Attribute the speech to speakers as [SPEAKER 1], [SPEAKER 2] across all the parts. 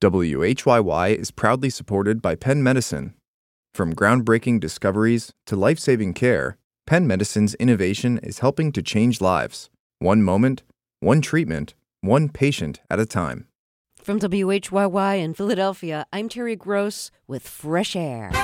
[SPEAKER 1] WHYY is proudly supported by Penn Medicine. From groundbreaking discoveries to life-saving care, Penn Medicine's innovation is helping to change lives. One moment, one treatment, one patient at a time.
[SPEAKER 2] From WHYY in Philadelphia, I'm Terry Gross with Fresh Air.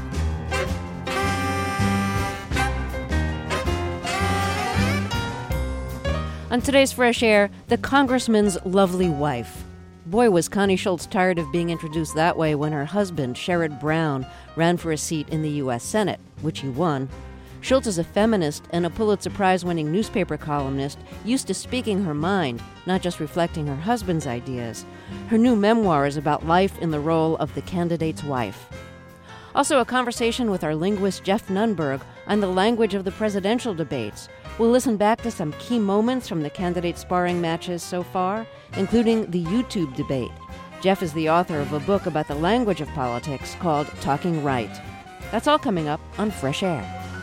[SPEAKER 2] On today's Fresh Air, the congressman's lovely wife. Boy, was Connie Schultz tired of being introduced that way when her husband, Sherrod Brown, ran for a seat in the U.S. Senate, which he won. Schultz is a feminist and a Pulitzer Prize-winning newspaper columnist used to speaking her mind, not just reflecting her husband's ideas. Her new memoir is about life in the role of the candidate's wife. Also, a conversation with our linguist Jeff Nunberg on the language of the presidential debates. We'll listen back to some key moments from the candidate sparring matches so far, including the YouTube debate. Jeff is the author of a book about the language of politics called Talking Right. That's all coming up on Fresh Air.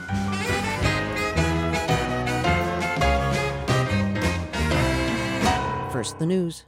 [SPEAKER 2] First, the news.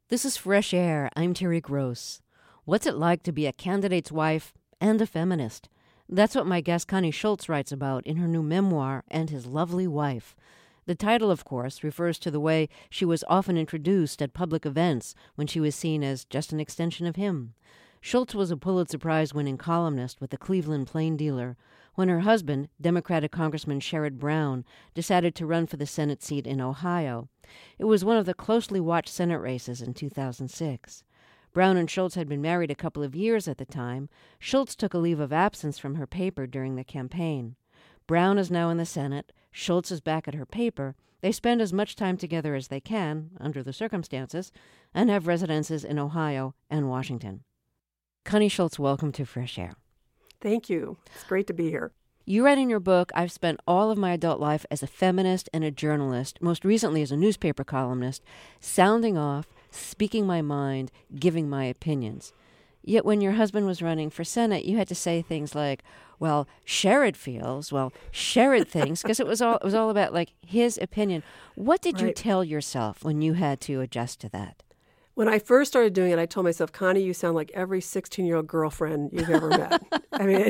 [SPEAKER 2] This is Fresh Air. I'm Terry Gross. What's it like to be a candidate's wife and a feminist? That's what my guest Connie Schultz writes about in her new memoir, And His Lovely Wife. The title, of course, refers to the way she was often introduced at public events when she was seen as just an extension of him. Schultz was a Pulitzer Prize-winning columnist with the Cleveland Plain Dealer when her husband, Democratic Congressman Sherrod Brown, decided to run for the Senate seat in Ohio. It was one of the closely watched Senate races in 2006. Brown and Schultz had been married a couple of years at the time. Schultz took a leave of absence from her paper during the campaign. Brown is now in the Senate. Schultz is back at her paper. They spend as much time together as they can, under the circumstances, and have residences in Ohio and Washington. Connie Schultz, welcome to Fresh Air.
[SPEAKER 3] Thank you. It's great to be here.
[SPEAKER 2] You write in your book, I've spent all of my adult life as a feminist and a journalist, most recently as a newspaper columnist, sounding off, speaking my mind, giving my opinions. Yet when your husband was running for Senate, you had to say things like, well, Sherrod feels, well, Sherrod thinks, because it was all about like his opinion. What did you tell yourself when you had to adjust to that?
[SPEAKER 3] When I first started doing it, I told myself, Connie, you sound like every 16-year-old girlfriend you've ever met. I mean,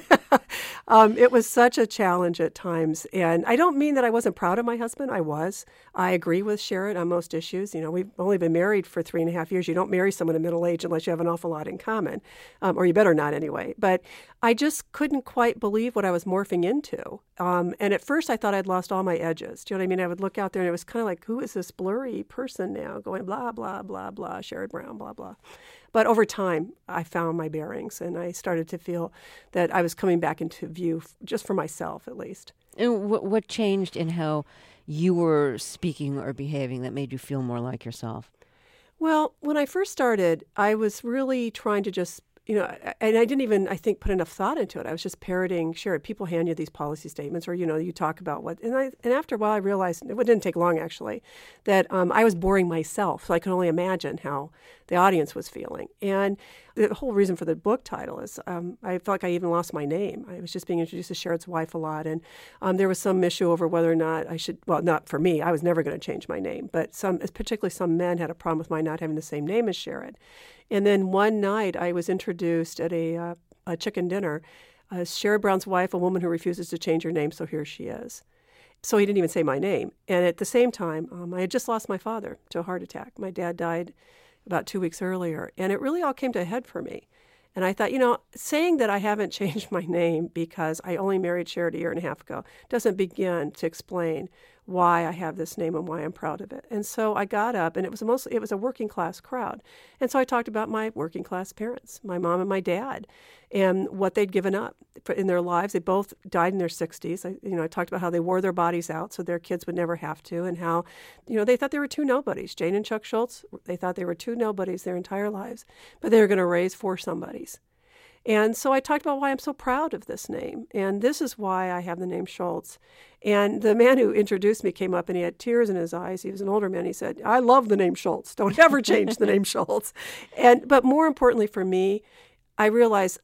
[SPEAKER 3] it was such a challenge at times. And I don't mean that I wasn't proud of my husband. I was. I agree with Sherrod on most issues. You know, we've only been married for 3.5 years. You don't marry someone in middle age unless you have an awful lot in common, or you better not anyway. But I just couldn't quite believe what I was morphing into. And at first I thought I'd lost all my edges. Do you know what I mean? I would look out there and it was kind of like, who is this blurry person now going blah, blah, blah, blah, Sherrod Brown, blah, blah. But over time, I found my bearings and I started to feel that I was coming back into view just for myself, at least.
[SPEAKER 2] And what changed in how you were speaking or behaving that made you feel more like yourself?
[SPEAKER 3] Well, when I first started, I was really trying to just, and I didn't even, I think, put enough thought into it. I was just parroting, Sherrod, people hand you these policy statements or, you talk about what, and after a while I realized, it didn't take long actually, that I was boring myself. So I could only imagine how the audience was feeling. And the whole reason for the book title is I felt like I even lost my name. I was just being introduced as Sherrod's wife a lot. And there was some issue over whether or not I should, well, not for me, I was never going to change my name, but particularly some men had a problem with my not having the same name as Sherrod. And then one night I was introduced at a chicken dinner as Sherrod Brown's wife, a woman who refuses to change her name, so here she is. So he didn't even say my name. And at the same time, I had just lost my father to a heart attack. My dad died about 2 weeks earlier, and it really all came to a head for me. And I thought, saying that I haven't changed my name because I only married Sherrod a year and a half ago doesn't begin to explain why I have this name and why I'm proud of it. And so I got up, and it was a working class crowd. And so I talked about my working class parents, my mom and my dad, and what they'd given up in their lives. They both died in their 60s. I talked about how they wore their bodies out so their kids would never have to, and how, they thought they were two nobodies. Jane and Chuck Schultz, they thought they were two nobodies their entire lives, but they were going to raise four somebodies. And so I talked about why I'm so proud of this name. And this is why I have the name Schultz. And the man who introduced me came up and he had tears in his eyes. He was an older man. He said, I love the name Schultz. Don't ever change the name Schultz. But more importantly for me, I realized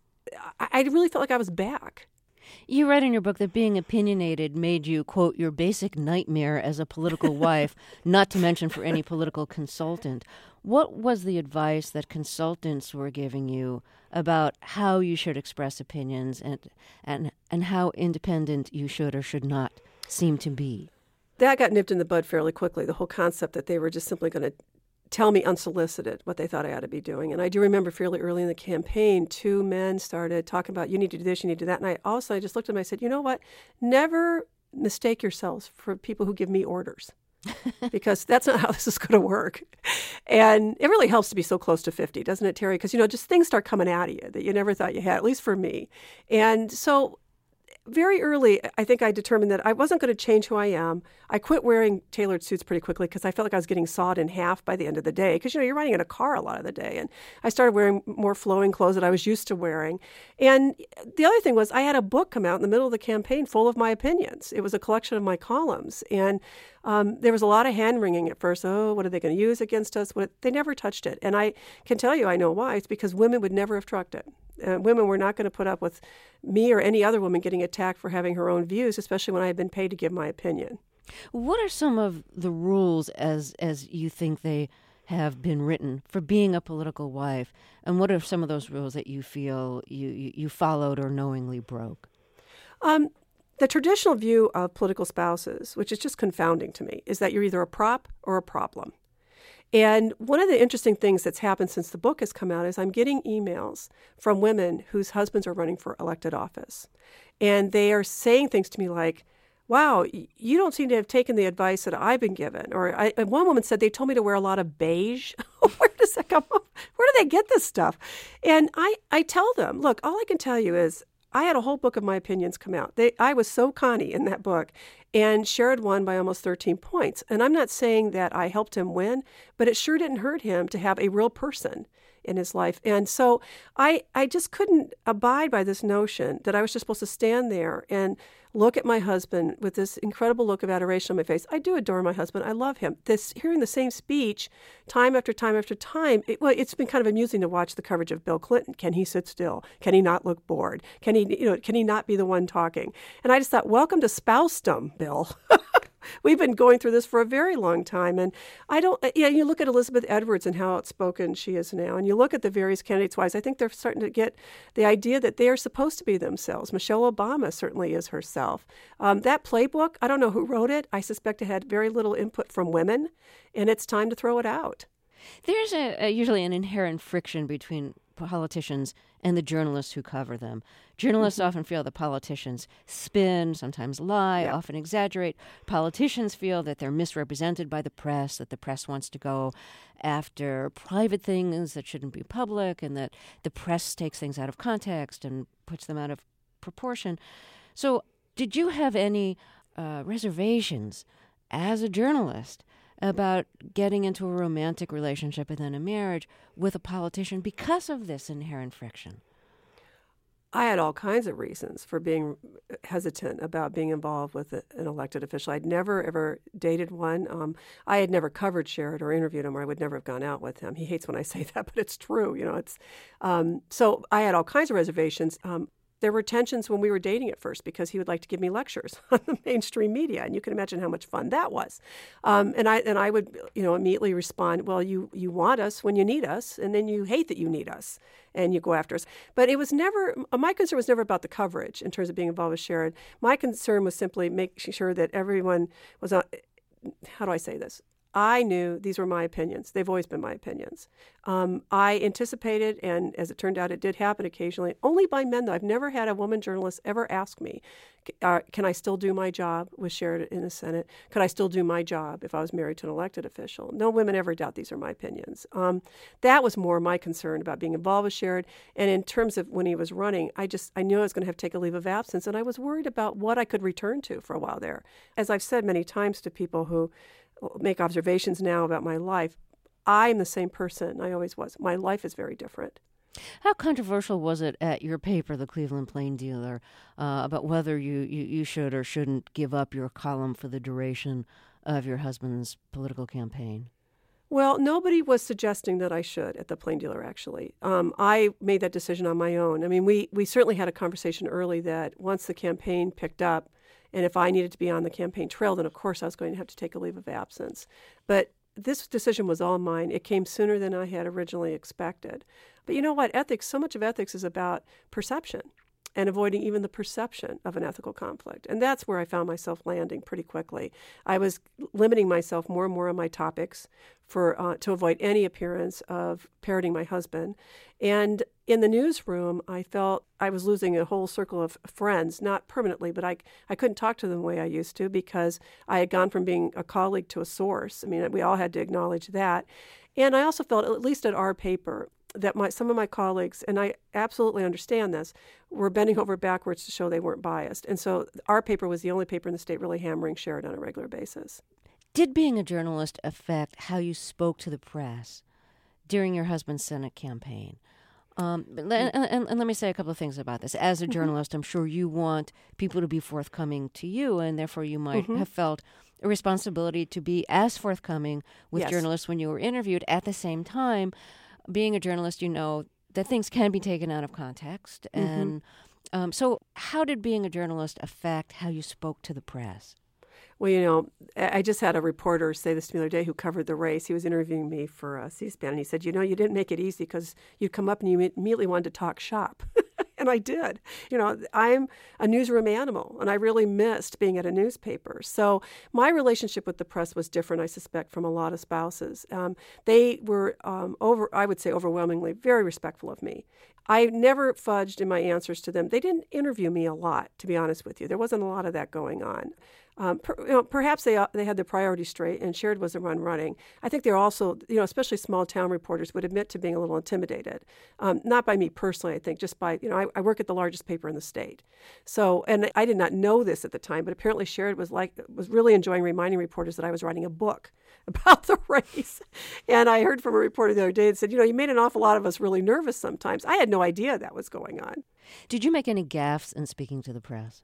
[SPEAKER 3] I really felt like I was back.
[SPEAKER 2] You write in your book that being opinionated made you, quote, your basic nightmare as a political wife, not to mention for any political consultant. What was the advice that consultants were giving you about how you should express opinions and how independent you should or should not seem to be?
[SPEAKER 3] That got nipped in the bud fairly quickly, the whole concept that they were just simply going to tell me unsolicited what they thought I ought to be doing. And I do remember fairly early in the campaign, two men started talking about, you need to do this, you need to do that. And I just looked at them and I said, you know what? Never mistake yourselves for people who give me orders. Because that's not how this is going to work. And it really helps to be so close to 50, doesn't it, Terry? Because, just things start coming out of you that you never thought you had, at least for me. And so very early, I think I determined that I wasn't going to change who I am. I quit wearing tailored suits pretty quickly because I felt like I was getting sawed in half by the end of the day. Because, you're riding in a car a lot of the day. And I started wearing more flowing clothes that I was used to wearing. And the other thing was I had a book come out in the middle of the campaign full of my opinions. It was a collection of my columns. And there was a lot of hand-wringing at first. Oh, what are they going to use against us? They never touched it. And I can tell you I know why. It's because women would never have trucked it. Women were not going to put up with me or any other woman getting attacked for having her own views, especially when I had been paid to give my opinion.
[SPEAKER 2] What are some of the rules as you think they have been written for being a political wife? And what are some of those rules that you feel you followed or knowingly broke?
[SPEAKER 3] The traditional view of political spouses, which is just confounding to me, is that you're either a prop or a problem. And one of the interesting things that's happened since the book has come out is I'm getting emails from women whose husbands are running for elected office. And they are saying things to me like, wow, you don't seem to have taken the advice that I've been given. Or one woman said they told me to wear a lot of beige. Where does that come from? Where do they get this stuff? And I tell them, look, all I can tell you is I had a whole book of my opinions come out. I was so Connie in that book. And Sherrod won by almost 13 points. And I'm not saying that I helped him win, but it sure didn't hurt him to have a real person in his life. And so I just couldn't abide by this notion that I was just supposed to stand there and look at my husband with this incredible look of adoration on my face. I do adore my husband. I love him. Hearing the same speech time after time after time, it's been kind of amusing to watch the coverage of Bill Clinton. Can he sit still? Can he not look bored? Can he not be the one talking? And I just thought, welcome to spousedom, Bill. We've been going through this for a very long time. And you look at Elizabeth Edwards and how outspoken she is now, and you look at the various candidates' wives, I think they're starting to get the idea that they are supposed to be themselves. Michelle Obama certainly is herself. That playbook, I don't know who wrote it. I suspect it had very little input from women, and it's time to throw it out.
[SPEAKER 2] There's usually an inherent friction between politicians and the journalists who cover them. Journalists often feel that politicians spin, sometimes lie, often exaggerate. Politicians feel that they're misrepresented by the press, that the press wants to go after private things that shouldn't be public, and that the press takes things out of context and puts them out of proportion. So did you have any reservations as a journalist about getting into a romantic relationship and then a marriage with a politician because of this inherent friction?
[SPEAKER 3] I had all kinds of reasons for being hesitant about being involved with an elected official. I'd never, ever dated one. I had never covered Sherrod or interviewed him, or I would never have gone out with him. He hates when I say that, but it's true. So I had all kinds of reservations. There were tensions when we were dating at first because he would like to give me lectures on the mainstream media, and you can imagine how much fun that was. And I would immediately respond, well, you want us when you need us, and then you hate that you need us, and you go after us. But it was never, my concern was never about the coverage in terms of being involved with Sherrod. My concern was simply making sure that everyone was on, how do I say this? I knew these were my opinions. They've always been my opinions. I anticipated, and as it turned out, it did happen occasionally, only by men, though. I've never had a woman journalist ever ask me, can I still do my job with Sherrod in the Senate? Could I still do my job if I was married to an elected official? No women ever doubt these are my opinions. That was more my concern about being involved with Sherrod. And in terms of when he was running, I knew I was going to have to take a leave of absence, and I was worried about what I could return to for a while there. As I've said many times to people who make observations now about my life, I'm the same person I always was. My life is very different.
[SPEAKER 2] How controversial was it at your paper, the Cleveland Plain Dealer, about whether you should or shouldn't give up your column for the duration of your husband's political campaign?
[SPEAKER 3] Well, nobody was suggesting that I should at the Plain Dealer, actually. I made that decision on my own. I mean, we certainly had a conversation early that once the campaign picked up, and if I needed to be on the campaign trail, then of course I was going to have to take a leave of absence. But this decision was all mine. It came sooner than I had originally expected. But you know what? So much of ethics is about perception and avoiding even the perception of an ethical conflict. And that's where I found myself landing pretty quickly. I was limiting myself more and more on my topics to avoid any appearance of parroting my husband. And in the newsroom, I felt I was losing a whole circle of friends, not permanently, but I couldn't talk to them the way I used to because I had gone from being a colleague to a source. I mean, we all had to acknowledge that. And I also felt, at least at our paper, that some of my colleagues, and I absolutely understand this, were bending over backwards to show they weren't biased. And so our paper was the only paper in the state really hammering Sherrod on a regular basis.
[SPEAKER 2] Did being a journalist affect how you spoke to the press during your husband's Senate campaign? And let me say a couple of things about this. As a journalist, I'm sure you want people to be forthcoming to you, and therefore you might have felt a responsibility to be as forthcoming with journalists when you were interviewed. At the same time, being a journalist, you know that things can be taken out of context. And so how did being a journalist affect how you spoke to the press?
[SPEAKER 3] Well, you know, I just had a reporter say this to me the other day who covered the race. He was interviewing me for C-SPAN, and he said, you know, you didn't make it easy because you'd come up and you immediately wanted to talk shop. And I did. You know, I'm a newsroom animal, and I really missed being at a newspaper. So my relationship with the press was different, I suspect, from a lot of spouses. They were, I would say, overwhelmingly very respectful of me. I never fudged in my answers to them. They didn't interview me a lot, to be honest with you. There wasn't a lot of that going on. Perhaps they had their priorities straight, and Sherrod was the one running. I think they're also, especially small town reporters would admit to being a little intimidated, not by me personally. I think just by, I work at the largest paper in the state, so and I did not know this at the time, but apparently Sherrod was really enjoying reminding reporters that I was writing a book about the race. And I heard from a reporter the other day that said, you made an awful lot of us really nervous sometimes. I had no idea that was going on.
[SPEAKER 2] Did you make any gaffes in speaking to the press?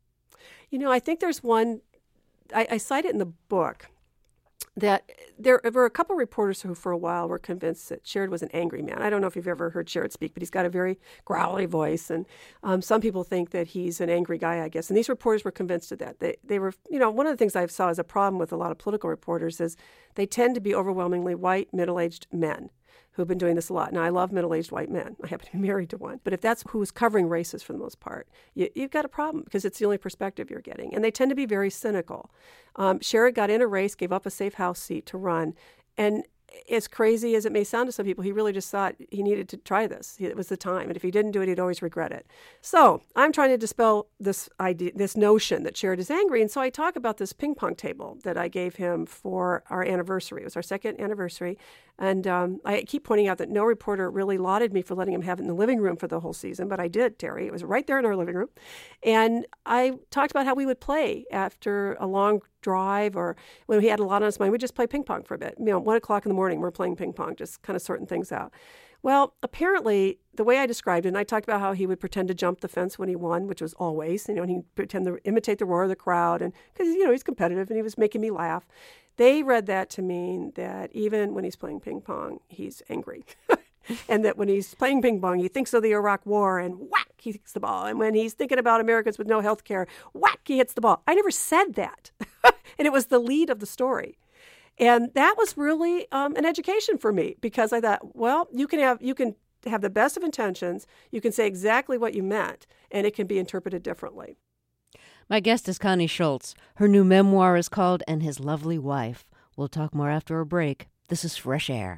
[SPEAKER 3] I think there's one, I cite it in the book, that there were a couple reporters who for a while were convinced that Sherrod was an angry man. I don't know if you've ever heard Sherrod speak, but he's got a very growly voice. And some people think that he's an angry guy, I guess. And these reporters were convinced of that. They were, one of the things I saw as a problem with a lot of political reporters is they tend to be overwhelmingly white, middle-aged men who've been doing this a lot. Now, I love middle-aged white men. I happen to be married to one. But if that's who's covering races for the most part, you've got a problem because it's the only perspective you're getting. And they tend to be very cynical. Sherrod got in a race, gave up a safe House seat to run. And as crazy as it may sound to some people, he really just thought he needed to try this. It was the time. And if he didn't do it, he'd always regret it. So I'm trying to dispel this idea, this notion that Sherrod is angry. And so I talk about this ping pong table that I gave him for our anniversary. It was our second anniversary. And I keep pointing out that no reporter really lauded me for letting him have it in the living room for the whole season, but I did, Terry. It was right there in our living room. And I talked about how we would play after a long drive or when we had a lot on his mind. We'd just play ping pong for a bit. 1 o'clock in the morning, we're playing ping pong, just kind of sorting things out. Well, apparently, the way I described it, and I talked about how he would pretend to jump the fence when he won, which was always, and he'd pretend to imitate the roar of the crowd, and because, he's competitive, and he was making me laugh. They read that to mean that even when he's playing ping pong, he's angry. And that when he's playing ping pong, he thinks of the Iraq War, and whack, he hits the ball. And when he's thinking about Americans with no health care, whack, he hits the ball. I never said that. And it was the lead of the story. And that was really an education for me because I thought, well, you can have the best of intentions. You can say exactly what you meant, and it can be interpreted differently.
[SPEAKER 2] My guest is Connie Schultz. Her new memoir is called And His Lovely Wife. We'll talk more after a break. This is Fresh Air.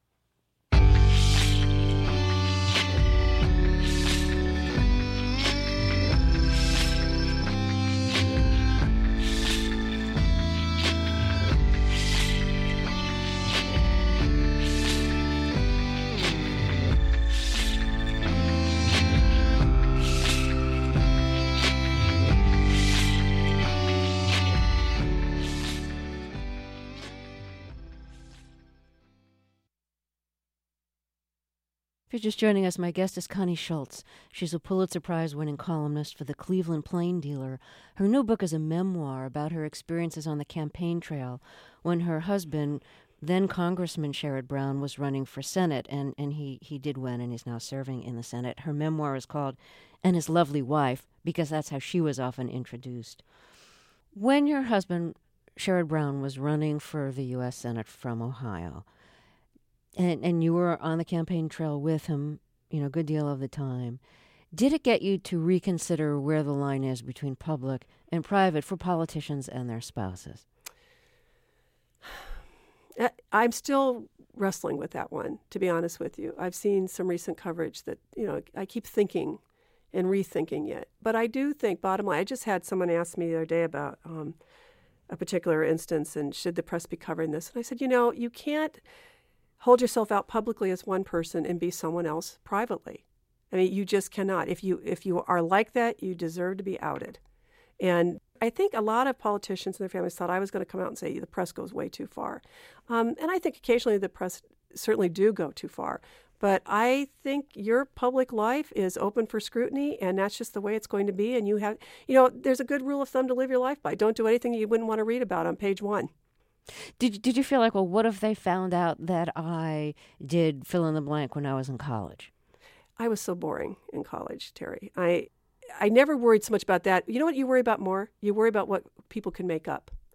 [SPEAKER 2] If you're just joining us, my guest is Connie Schultz. She's a Pulitzer Prize-winning columnist for the Cleveland Plain Dealer. Her new book is a memoir about her experiences on the campaign trail when her husband, then Congressman Sherrod Brown, was running for Senate, and he did win, and he's now serving in the Senate. Her memoir is called And His Lovely Wife, because that's how she was often introduced. When your husband, Sherrod Brown, was running for the U.S. Senate from Ohio, and you were on the campaign trail with him, a good deal of the time. Did it get you to reconsider where the line is between public and private for politicians and their spouses?
[SPEAKER 3] I'm still wrestling with that one, to be honest with you. I've seen some recent coverage that, I keep thinking and rethinking it. But I do think, bottom line, I just had someone ask me the other day about a particular instance and should the press be covering this. And I said, you can't hold yourself out publicly as one person and be someone else privately. I mean, you just cannot. If you are like that, you deserve to be outed. And I think a lot of politicians and their families thought I was going to come out and say the press goes way too far. And I think occasionally the press certainly do go too far. But I think your public life is open for scrutiny, and that's just the way it's going to be. And you have, there's a good rule of thumb to live your life by. Don't do anything you wouldn't want to read about on page 1.
[SPEAKER 2] Did you feel like, well, what if they found out that I did fill in the blank when I was in college?
[SPEAKER 3] I was so boring in college, Terry. I never worried so much about that. You know what you worry about more? You worry about what people can make up.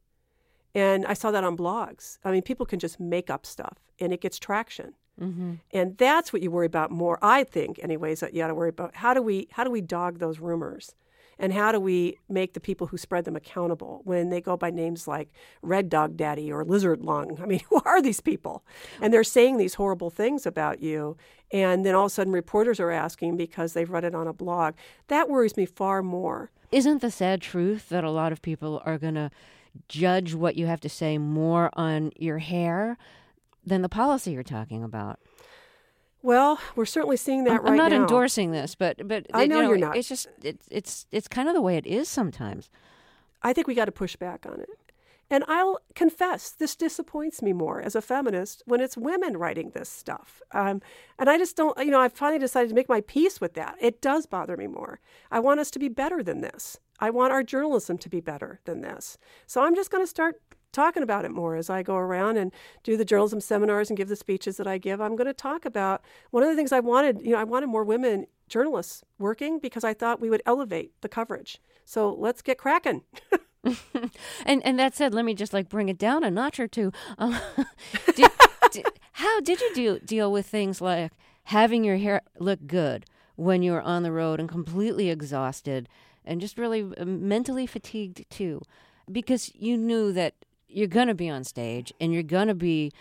[SPEAKER 3] And I saw that on blogs. I mean, people can just make up stuff, and it gets traction.
[SPEAKER 2] Mm-hmm.
[SPEAKER 3] And that's what you worry about more, I think, anyways, that you ought to worry about. How do we dog those rumors? And how do we make the people who spread them accountable when they go by names like Red Dog Daddy or Lizard Lung? I mean, who are these people? And they're saying these horrible things about you. And then all of a sudden reporters are asking because they've read it on a blog. That worries me far more.
[SPEAKER 2] Isn't the sad truth that a lot of people are going to judge what you have to say more on your hair than the policy you're talking about?
[SPEAKER 3] Well, we're certainly seeing that right now.
[SPEAKER 2] I'm not endorsing this, but
[SPEAKER 3] I know you're not.
[SPEAKER 2] It's just it's kind of the way it is sometimes.
[SPEAKER 3] I think we got to push back on it. And I'll confess, this disappoints me more as a feminist when it's women writing this stuff. And I just don't, I've finally decided to make my peace with that. It does bother me more. I want us to be better than this. I want our journalism to be better than this. So I'm just going to start talking about it more as I go around and do the journalism seminars and give the speeches that I give. I'm going to talk about one of the things I wanted more women journalists working because I thought we would elevate the coverage. So let's get cracking.
[SPEAKER 2] And that said, let me just bring it down a notch or two. How did you deal with things like having your hair look good when you were on the road and completely exhausted and just really mentally fatigued too? Because you knew that you're going to be on stage and you're going to be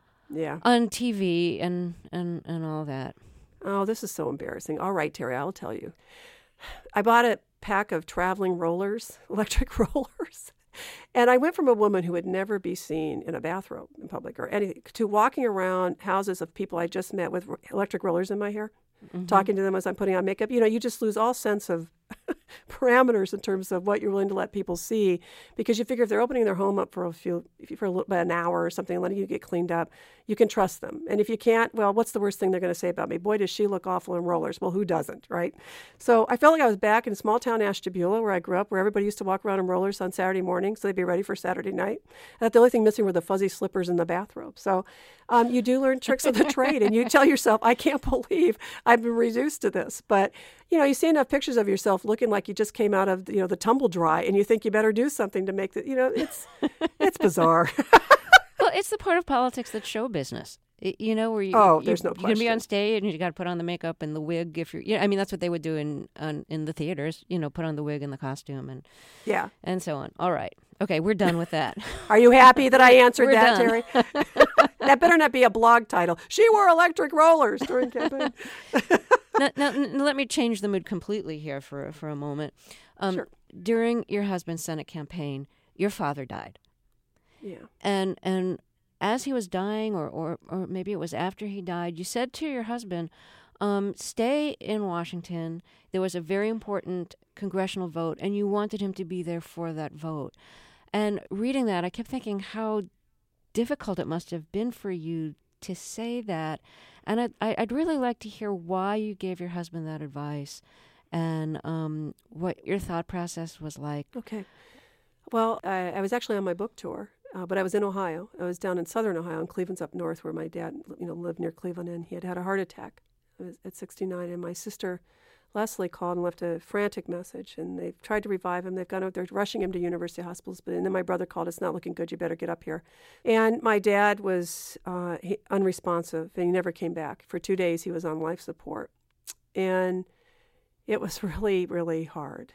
[SPEAKER 2] on TV and all that.
[SPEAKER 3] Oh, this is so embarrassing. All right, Terry, I'll tell you. I bought a pack of traveling rollers, electric rollers. And I went from a woman who would never be seen in a bathrobe in public or anything to walking around houses of people I just met with electric rollers in my hair, talking to them as I'm putting on makeup. You just lose all sense of parameters in terms of what you're willing to let people see, because you figure if they're opening their home up for about an hour or something, letting you get cleaned up, you can trust them. And if you can't, well, what's the worst thing they're going to say about me? Boy, does she look awful in rollers. Well, who doesn't, right? So I felt like I was back in small town Ashtabula, where I grew up, where everybody used to walk around in rollers on Saturday morning, so they'd be ready for Saturday night. And the only thing missing were the fuzzy slippers and the bathrobe. So you do learn tricks of the trade, and you tell yourself, I can't believe I've been reduced to this. But you see enough pictures of yourself looking like you just came out of the tumble dry, and you think you better do something to make it. It's bizarre.
[SPEAKER 2] Well, it's the part of politics that's show business. Where
[SPEAKER 3] there's no
[SPEAKER 2] you're
[SPEAKER 3] question.
[SPEAKER 2] You're gonna be on stage and you got to put on the makeup and the wig. If you're, that's what they would do in the theaters. Put on the wig and the costume and so on. All right, okay, we're done with that.
[SPEAKER 3] Are you happy that I answered
[SPEAKER 2] We're
[SPEAKER 3] that,
[SPEAKER 2] done.
[SPEAKER 3] Terry? That better not be a blog title. She wore electric rollers during campaign.
[SPEAKER 2] Now, let me change the mood completely here for a moment.
[SPEAKER 3] Sure.
[SPEAKER 2] During your husband's Senate campaign, your father died.
[SPEAKER 3] Yeah.
[SPEAKER 2] And as he was dying, or maybe it was after he died, you said to your husband, stay in Washington. There was a very important congressional vote, and you wanted him to be there for that vote. And reading that, I kept thinking how difficult it must have been for you to say that. And I'd really like to hear why you gave your husband that advice and what your thought process was like.
[SPEAKER 3] Okay. Well, I was actually on my book tour, but I was in Ohio. I was down in southern Ohio, and Cleveland's up north, where my dad lived near Cleveland, and he had had a heart attack at 69. And my sister Leslie called and left a frantic message, and they've tried to revive him. They're rushing him to university hospitals, and then my brother called, it's not looking good, you better get up here. And my dad was unresponsive, and he never came back. For 2 days, he was on life support. And it was really, really hard.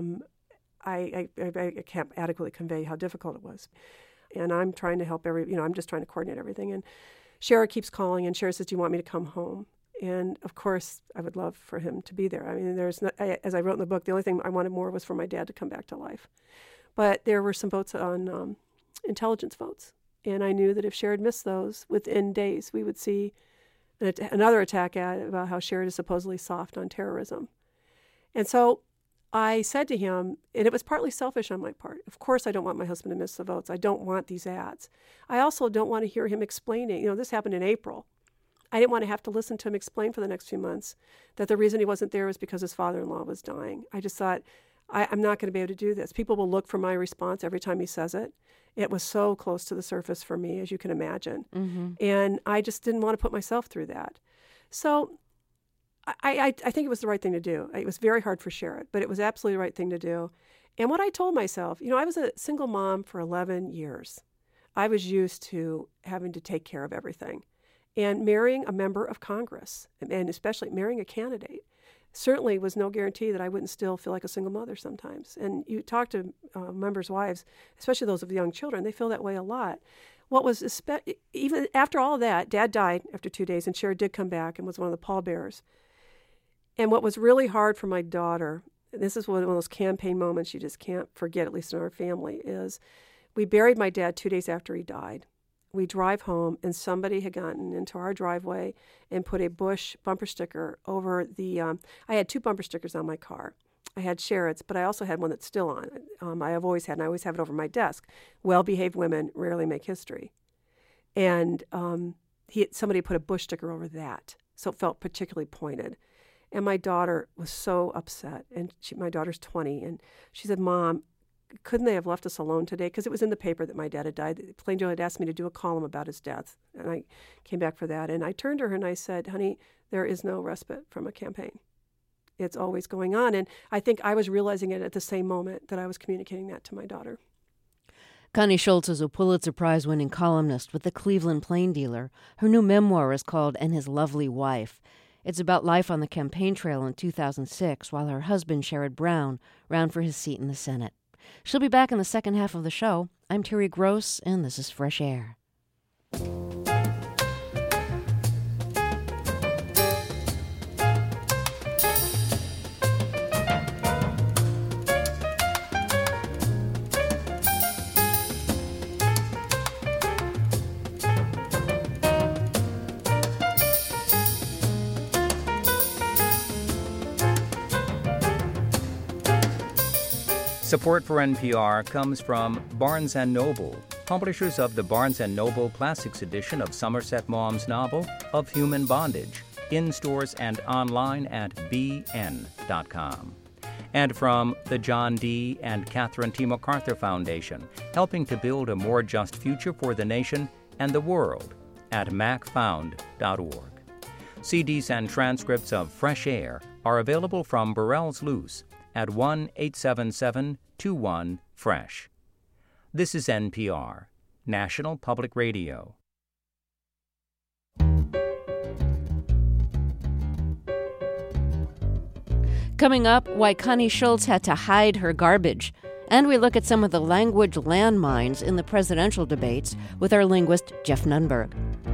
[SPEAKER 3] I can't adequately convey how difficult it was. And I'm trying to help I'm just trying to coordinate everything. And Shara keeps calling, and Shara says, do you want me to come home? And of course, I would love for him to be there. I mean, as I wrote in the book, the only thing I wanted more was for my dad to come back to life. But there were some votes on intelligence votes. And I knew that if Sherrod missed those, within days, we would see another attack about how Sherrod is supposedly soft on terrorism. And so I said to him, and it was partly selfish on my part, of course I don't want my husband to miss the votes. I don't want these ads. I also don't want to hear him explaining, this happened in April. I didn't want to have to listen to him explain for the next few months that the reason he wasn't there was because his father-in-law was dying. I just thought, I'm not going to be able to do this. People will look for my response every time he says it. It was so close to the surface for me, as you can imagine. Mm-hmm. And I just didn't want to put myself through that. So I think it was the right thing to do. It was very hard for Sherrod, but it was absolutely the right thing to do. And what I told myself, I was a single mom for 11 years. I was used to having to take care of everything. And marrying a member of Congress, and especially marrying a candidate, certainly was no guarantee that I wouldn't still feel like a single mother sometimes. And you talk to members' wives, especially those with young children, they feel that way a lot. What was even after all that, Dad died after 2 days, and Sherrod did come back and was one of the pallbearers. And what was really hard for my daughter, this is one of those campaign moments you just can't forget, at least in our family, is we buried my dad 2 days after he died. We drive home, and somebody had gotten into our driveway and put a Bush bumper sticker over the, I had 2 bumper stickers on my car. I had Sherrod's, but I also had one that's still on. I have always had, and I always have it over my desk. Well-behaved women rarely make history. And somebody put a Bush sticker over that, so it felt particularly pointed. And my daughter was so upset, and my daughter's 20, and she said, "Mom, couldn't they have left us alone today?" Because it was in the paper that my dad had died. Plainview had asked me to do a column about his death, and I came back for that. And I turned to her and I said, "Honey, there is no respite from a campaign. It's always going on." And I think I was realizing it at the same moment that I was communicating that to my daughter.
[SPEAKER 2] Connie Schultz is a Pulitzer Prize-winning columnist with the Cleveland Plain Dealer. Her new memoir is called And His Lovely Wife. It's about life on the campaign trail in 2006 while her husband, Sherrod Brown, ran for his seat in the Senate. She'll be back in the second half of the show. I'm Terry Gross, and this is Fresh Air.
[SPEAKER 4] Support for NPR comes from Barnes & Noble, publishers of the Barnes & Noble Classics edition of Somerset Maugham's novel Of Human Bondage, in stores and online at bn.com. And from the John D. and Catherine T. MacArthur Foundation, helping to build a more just future for the nation and the world at macfound.org. CDs and transcripts of Fresh Air are available from Burrell's Loose at 1-877-21-FRESH. This is NPR, National Public Radio.
[SPEAKER 2] Coming up, why Connie Schultz had to hide her garbage. And we look at some of the language landmines in the presidential debates with our linguist, Jeff Nunberg.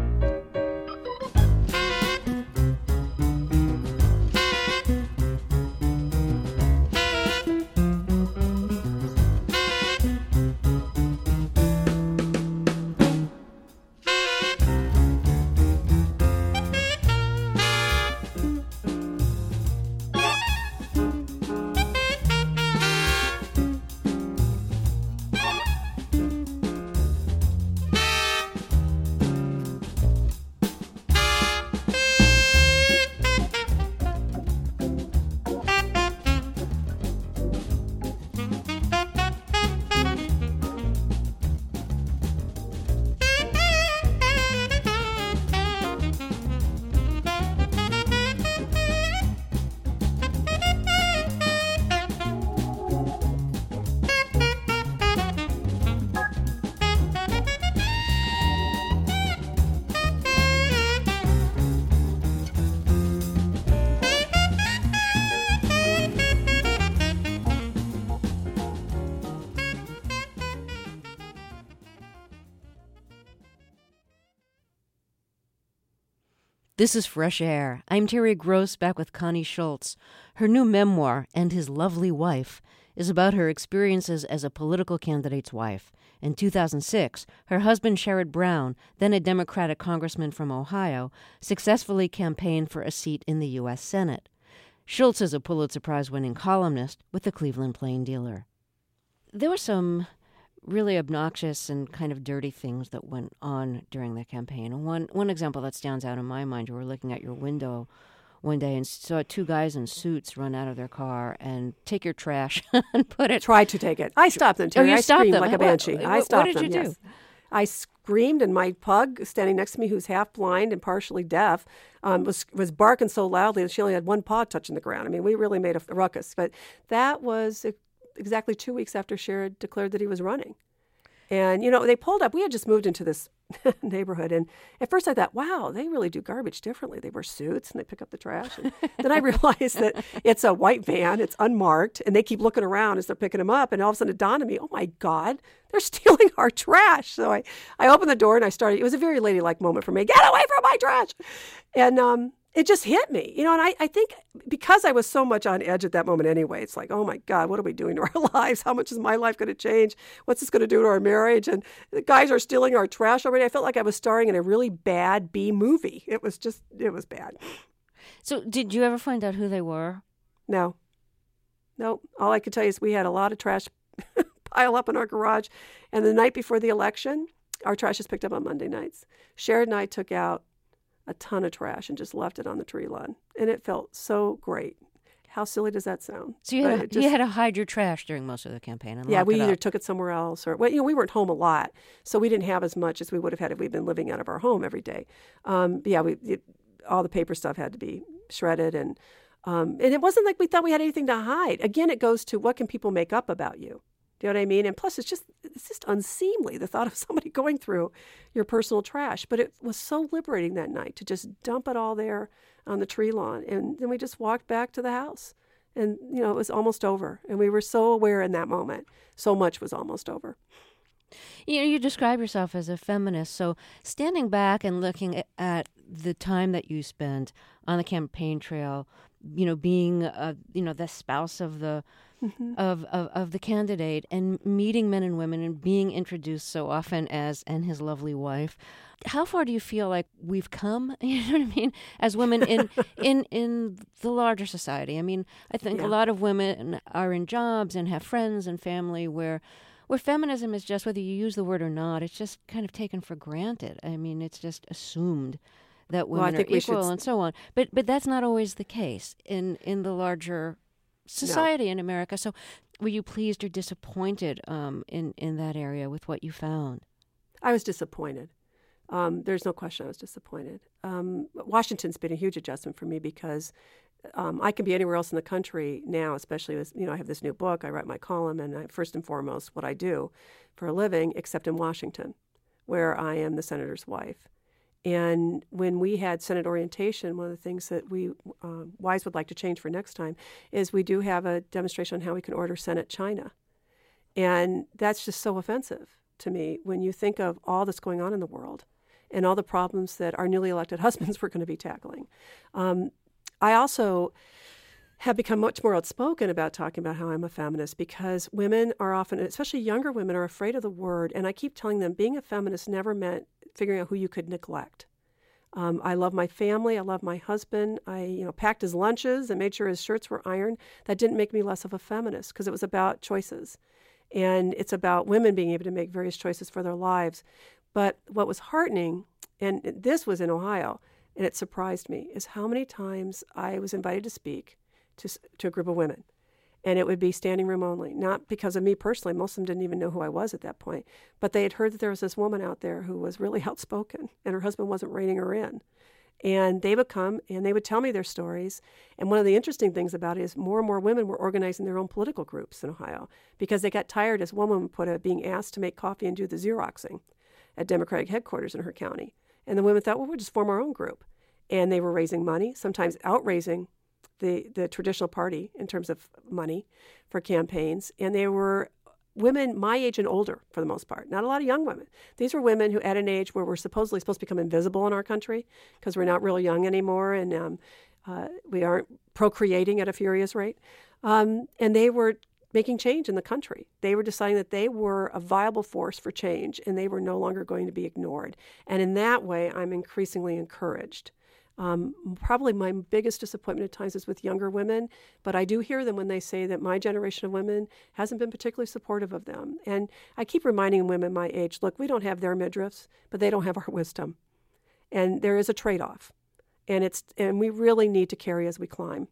[SPEAKER 2] This is Fresh Air. I'm Terry Gross, back with Connie Schultz. Her new memoir, And His Lovely Wife, is about her experiences as a political candidate's wife. In 2006, her husband, Sherrod Brown, then a Democratic congressman from Ohio, successfully campaigned for a seat in the U.S. Senate. Schultz is a Pulitzer Prize-winning columnist with the Cleveland Plain Dealer. There were some really obnoxious and kind of dirty things that went on during the campaign. One example that stands out in my mind, you were looking at your window one day and saw 2 guys in suits run out of their car and take your trash and put it...
[SPEAKER 3] Tried to take it. I stopped them, Terry.
[SPEAKER 2] Oh, you stopped them?
[SPEAKER 3] I screamed like a banshee. I stopped them,
[SPEAKER 2] What did you do?
[SPEAKER 3] Yes. I screamed, and my pug standing next to me, who's half blind and partially deaf, was barking so loudly that she only had one paw touching the ground. I mean, we really made a ruckus. But that was exactly 2 weeks after Sherrod declared that he was running. And, they pulled up. We had just moved into this neighborhood. And at first I thought, wow, they really do garbage differently. They wear suits and they pick up the trash. And then I realized that it's a white van. It's unmarked. And they keep looking around as they're picking them up. And all of a sudden it dawned on me, oh, my God, they're stealing our trash. So I opened the door and I started. It was a very ladylike moment for me. Get away from my trash. And it just hit me, and I think because I was so much on edge at that moment anyway, it's like, oh my God, what are we doing to our lives? How much is my life going to change? What's this going to do to our marriage? And the guys are stealing our trash already. I felt like I was starring in a really bad B movie. It was bad.
[SPEAKER 2] So did you ever find out who they were?
[SPEAKER 3] No. All I could tell you is we had a lot of trash pile up in our garage. And the night before the election, our trash is picked up on Monday nights. Sharon and I took out a ton of trash and just left it on the tree lawn. And it felt so great. How silly does that sound?
[SPEAKER 2] So you had to hide your trash during most of the campaign. And
[SPEAKER 3] we either took it somewhere else or, we weren't home a lot. So we didn't have as much as we would have had if we'd been living out of our home every day. All the paper stuff had to be shredded. And it wasn't like we thought we had anything to hide. Again, it goes to what can people make up about you? Do you know what I mean? And plus, it's just unseemly, the thought of somebody going through your personal trash. But it was so liberating that night to just dump it all there on the tree lawn. And then we just walked back to the house. And, it was almost over. And we were so aware in that moment. So much was almost over.
[SPEAKER 2] You describe yourself as a feminist. So standing back and looking at the time that you spent on the campaign trail, being, the spouse of the of the candidate and meeting men and women and being introduced so often as and his lovely wife. How far do you feel like we've come, you know what I mean, as women in the larger society? I mean, I think a lot of women are in jobs and have friends and family where feminism is just, whether you use the word or not, it's just kind of taken for granted. I mean, it's just assumed that women are equal and so on. But that's not always the case in the larger society in America. So were you pleased or disappointed in that area with what you found?
[SPEAKER 3] I was disappointed. There's no question I was disappointed. Washington's been a huge adjustment for me because I can be anywhere else in the country now, especially as, I have this new book, I write my column, and first and foremost what I do for a living, except in Washington, where I am the senator's wife. And when we had Senate orientation, one of the things that we, WISE would like to change for next time is we do have a demonstration on how we can order Senate China. And that's just so offensive to me when you think of all that's going on in the world and all the problems that our newly elected husbands were going to be tackling. I also have become much more outspoken about talking about how I'm a feminist because women are often, especially younger women, are afraid of the word. And I keep telling them being a feminist never meant figuring out who you could neglect. I love my family. I love my husband. I packed his lunches and made sure his shirts were ironed. That didn't make me less of a feminist because it was about choices. And it's about women being able to make various choices for their lives. But what was heartening, and this was in Ohio, and it surprised me, is how many times I was invited to speak to a group of women. And it would be standing room only, not because of me personally. Most of them didn't even know who I was at that point. But they had heard that there was this woman out there who was really outspoken, and her husband wasn't reining her in. And they would come, and they would tell me their stories. And one of the interesting things about it is more and more women were organizing their own political groups in Ohio because they got tired, as one woman put it, being asked to make coffee and do the Xeroxing at Democratic headquarters in her county. And the women thought, well, we'll just form our own group. And they were raising money, sometimes outraising the traditional party in terms of money for campaigns. And they were women my age and older for the most part, not a lot of young women. These were women who at an age where we're supposedly supposed to become invisible in our country because we're not real young anymore and we aren't procreating at a furious rate. And they were making change in the country. They were deciding that they were a viable force for change and they were no longer going to be ignored. And in that way, I'm increasingly encouraged. Probably my biggest disappointment at times is with younger women, but I do hear them when they say that my generation of women hasn't been particularly supportive of them. And I keep reminding women my age, look, we don't have their midriffs, but they don't have our wisdom. And there is a trade-off. And we really need to carry as we climb.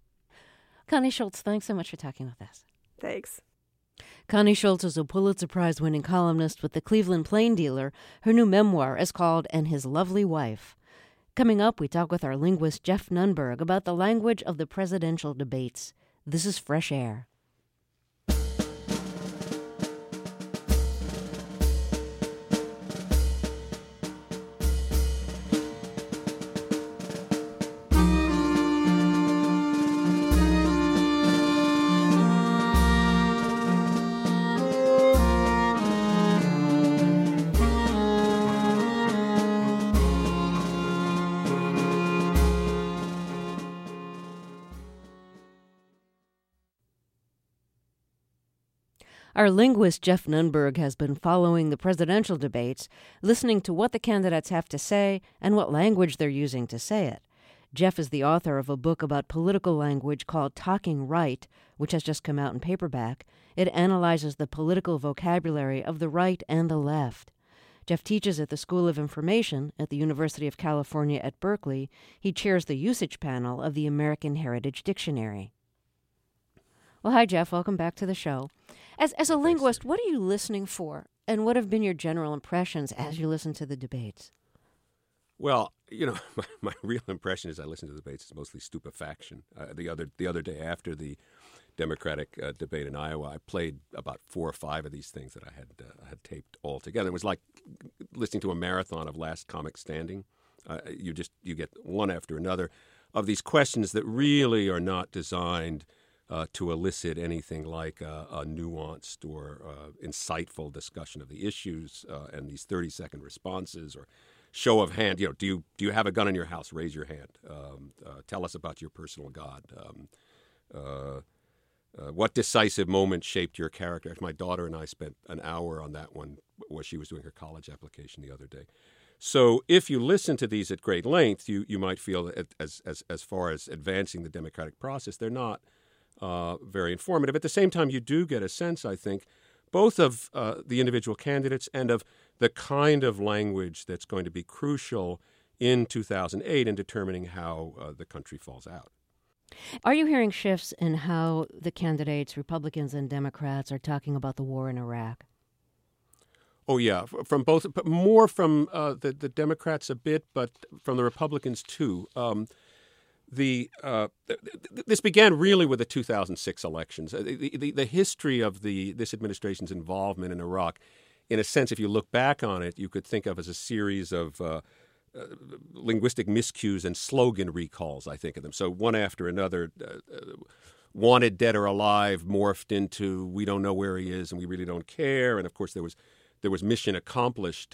[SPEAKER 2] Connie Schultz, thanks so much for talking with us.
[SPEAKER 3] Thanks.
[SPEAKER 2] Connie Schultz is a Pulitzer Prize-winning columnist with the Cleveland Plain Dealer. Her new memoir is called And His Lovely Wife. Coming up, we talk with our linguist Jeff Nunberg about the language of the presidential debates. This is Fresh Air. Our linguist Jeff Nunberg has been following the presidential debates, listening to what the candidates have to say and what language they're using to say it. Jeff is the author of a book about political language called Talking Right, which has just come out in paperback. It analyzes the political vocabulary of the right and the left. Jeff teaches at the School of Information at the University of California at Berkeley. He chairs the usage panel of the American Heritage Dictionary. Well, hi, Jeff. Welcome back to the show. As a linguist, what are you listening for, and what have been your general impressions as you listen to the debates?
[SPEAKER 5] Well, my real impression as I listen to the debates is mostly stupefaction. The other day after the Democratic debate in Iowa, I played about 4 or 5 of these things that I had taped all together. It was like listening to a marathon of Last Comic Standing. You get one after another of these questions that really are not designed to elicit anything like a nuanced or insightful discussion of the issues, and these 30-second responses or show of hand. Do you have a gun in your house? Raise your hand. Tell us about your personal God. What decisive moment shaped your character? My daughter and I spent an hour on that one where she was doing her college application the other day. So if you listen to these at great length, you might feel that as far as advancing the democratic process, they're not very informative. At the same time, you do get a sense, I think, both of the individual candidates and of the kind of language that's going to be crucial in 2008 in determining how the country falls out.
[SPEAKER 2] Are you hearing shifts in how the candidates, Republicans and Democrats, are talking about the war in Iraq?
[SPEAKER 5] Oh, yeah, from both, but more from the Democrats a bit, but from the Republicans, too. This began really with the 2006 elections. The history of this administration's involvement in Iraq, in a sense, if you look back on it, you could think of as a series of linguistic miscues and slogan recalls, I think of them. So one after another, wanted dead or alive morphed into we don't know where he is and we really don't care. And, of course, there was mission accomplished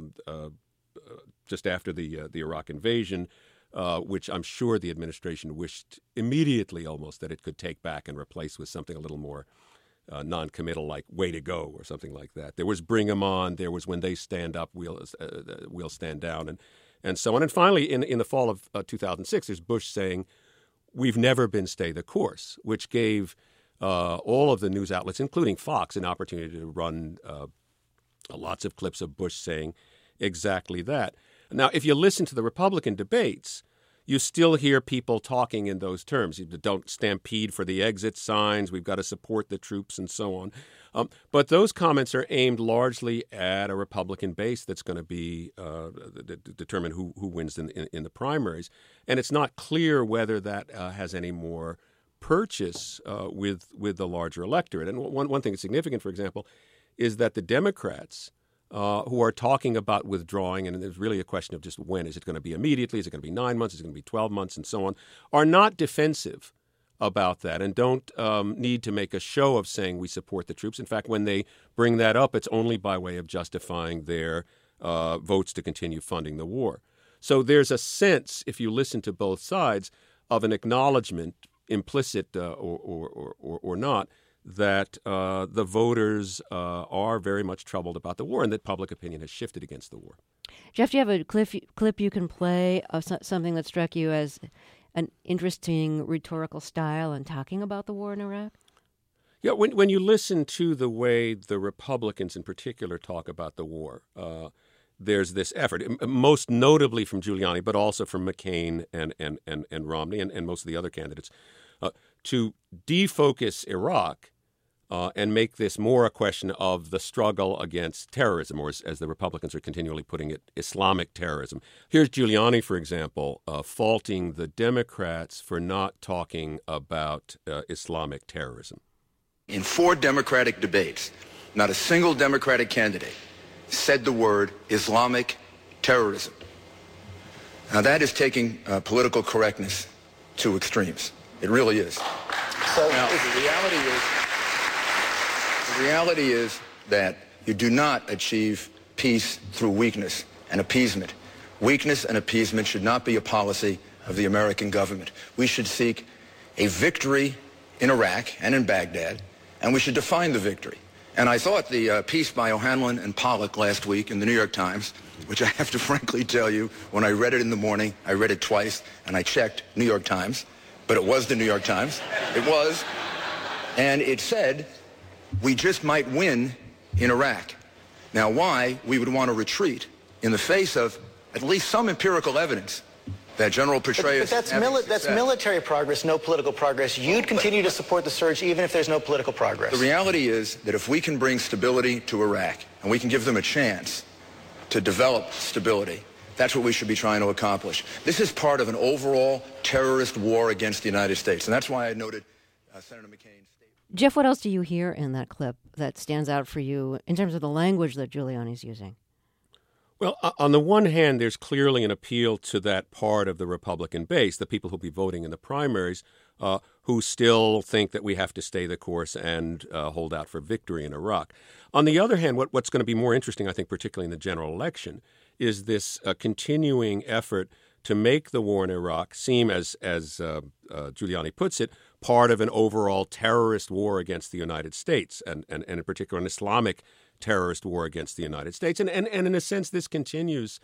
[SPEAKER 5] just after the Iraq invasion, which I'm sure the administration wished immediately almost that it could take back and replace with something a little more non-committal, like way to go or something like that. There was bring them on. There was when they stand up, we'll stand down, and so on. And finally, in the fall of 2006, there's Bush saying, we've never been stay the course, which gave all of the news outlets, including Fox, an opportunity to run lots of clips of Bush saying exactly that. Now, if you listen to the Republican debates, you still hear people talking in those terms. You don't stampede for the exit signs. We've got to support the troops and so on. But those comments are aimed largely at a Republican base that's going to be determine who wins in the primaries. And it's not clear whether that has any more purchase with the larger electorate. And one thing that's significant, for example, is that the Democrats who are talking about withdrawing, and there's really a question of just when. Is it going to be immediately? Is it going to be 9 months? Is it going to be 12 months? And so on, are not defensive about that and don't need to make a show of saying we support the troops. In fact, when they bring that up, it's only by way of justifying their votes to continue funding the war. So there's a sense, if you listen to both sides, of an acknowledgement, implicit or not, that the voters are very much troubled about the war and that public opinion has shifted against the war.
[SPEAKER 2] Jeff, do you have a clip you can play of something that struck you as an interesting rhetorical style in talking about the war in Iraq?
[SPEAKER 5] Yeah, when you listen to the way the Republicans in particular talk about the war, there's this effort, most notably from Giuliani, but also from McCain and Romney and most of the other candidates, to defocus Iraq and make this more a question of the struggle against terrorism, or as the Republicans are continually putting it, Islamic terrorism. Here's Giuliani, for example, faulting the Democrats for not talking about Islamic terrorism.
[SPEAKER 6] In 4 Democratic debates, not a single Democratic candidate said the word Islamic terrorism. Now that is taking political correctness to extremes. It really is. So now, the reality is that you do not achieve peace through weakness and appeasement. Weakness and appeasement should not be a policy of the American government. We should seek a victory in Iraq and in Baghdad, and we should define the victory. And I thought the piece by O'Hanlon and Pollock last week in the New York Times, which I have to frankly tell you, when I read it in the morning, I read it twice, and I checked New York Times, but it was the New York Times. It was. And it said, we just might win in Iraq. Now, why we would want to retreat in the face of at least some empirical evidence that General Petraeus...
[SPEAKER 7] But that's military progress, no political progress. You'd continue to support the surge even if there's no political progress.
[SPEAKER 6] The reality is that if we can bring stability to Iraq, and we can give them a chance to develop stability, that's what we should be trying to accomplish. This is part of an overall terrorist war against the United States, and that's why I noted Senator McCain's statement.
[SPEAKER 2] Jeff, what else do you hear in that clip that stands out for you in terms of the language that Giuliani's using?
[SPEAKER 5] Well, on the one hand, there's clearly an appeal to that part of the Republican base, the people who'll be voting in the primaries, who still think that we have to stay the course and hold out for victory in Iraq. On the other hand, what's going to be more interesting, I think, particularly in the general election, is this continuing effort to make the war in Iraq seem, as Giuliani puts it, part of an overall terrorist war against the United States, and in particular an Islamic terrorist war against the United States. And in a sense, this continues